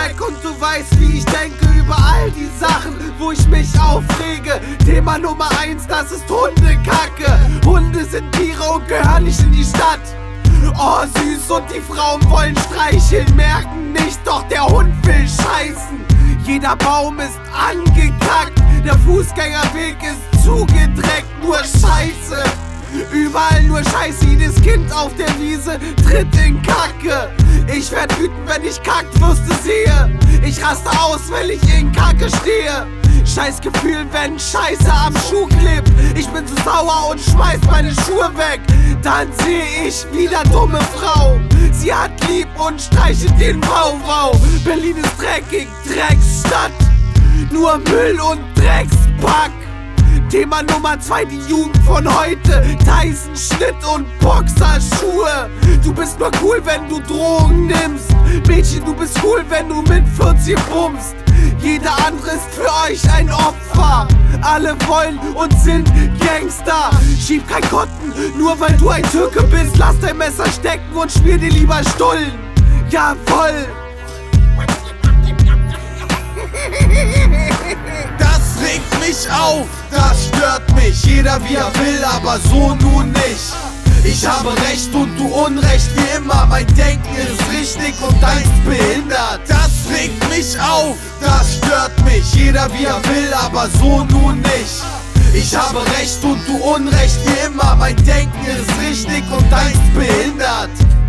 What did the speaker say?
weg und du weißt, wie ich denke über all die Sachen, wo ich mich aufrege. Thema Nummer 1, das ist Hundekacke. Hunde sind Tiere und gehören nicht in die Stadt. Oh süß und die Frauen wollen streicheln, merken nicht, doch der Hund will scheißen. Jeder Baum ist angekackt, der Fußgängerweg ist zugedreckt, nur Scheiße. Überall nur Scheiße, jedes Kind auf der Wiese tritt in Kacke. Ich werd wütend, wenn ich Kackwürste sehe. Ich raste aus, weil ich in Kacke stehe. Scheiß Gefühl, wenn Scheiße am Schuh klebt. Ich bin so sauer und schmeiß meine Schuhe weg. Dann seh ich wieder dumme Frau. Sie hat lieb und streichelt den Wauwau. Berlin ist dreckig, Drecksstadt. Nur Müll und Dreckspack. Thema Nummer 2, die Jugend von heute. Tyson, Schnitt und Boxerschuhe. Du bist nur cool, wenn du Drogen nimmst. Mädchen, du bist cool, wenn du mit 14 bummst. Jeder andere ist für euch ein Opfer. Alle wollen und sind Gangster. Schieb kein Kotten, nur weil du ein Türke bist. Lass dein Messer stecken und schmier dir lieber Stullen. Jawoll. Das regt mich auf, das stört mich. Jeder wie er will, aber so nun nicht. Ich habe Recht und du Unrecht, wie immer. Mein Denken ist richtig und deins behindert. Das regt mich auf, das stört mich. Jeder wie er will, aber so nun nicht. Ich habe Recht und du Unrecht, wie immer. Mein Denken ist richtig und deins behindert.